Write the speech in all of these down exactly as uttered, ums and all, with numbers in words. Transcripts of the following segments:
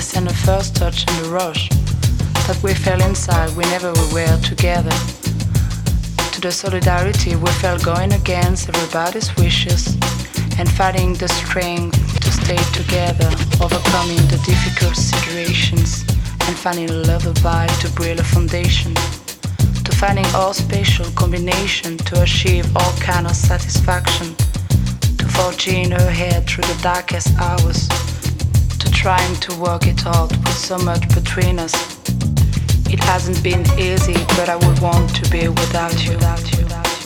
kiss and the first touch and the rush that we felt inside whenever we were together. To the solidarity we felt going against everybody's wishes and fighting the strength to stay together, overcoming the difficult situations and finding a lullaby to build a foundation, to finding all special combination to achieve all kind of satisfaction, to forging ahead through the darkest hours, to trying to work it out with so much between us. It hasn't been easy, but I would want to be without you. Without you.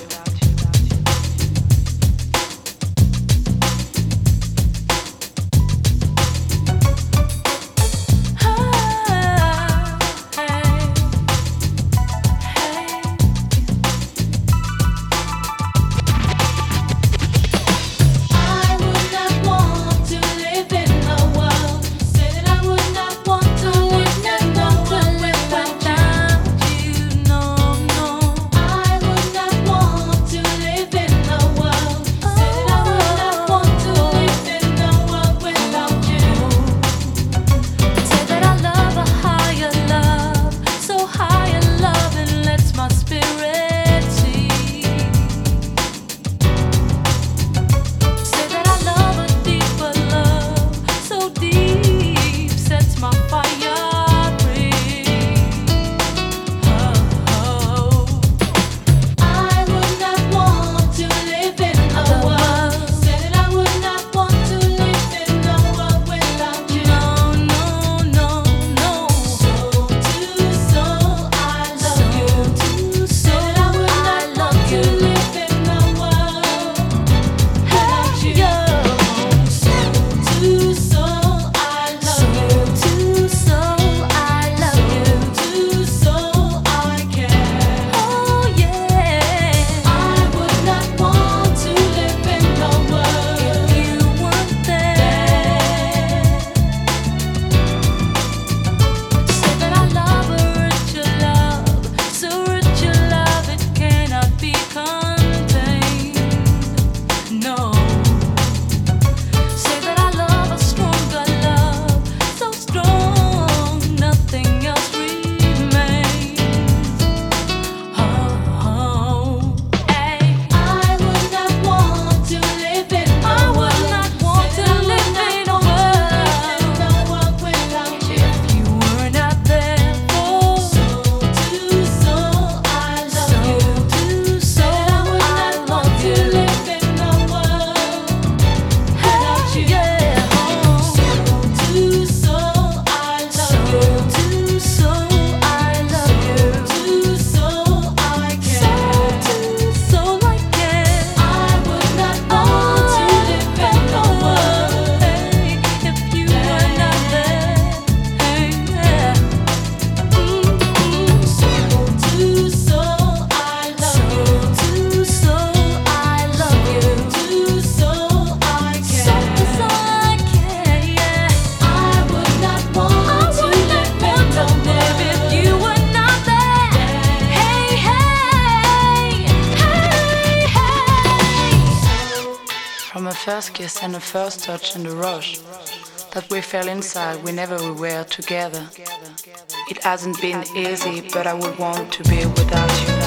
First kiss and the first touch and the rush that we felt inside whenever we were together. It hasn't been easy, but I would want to be without you.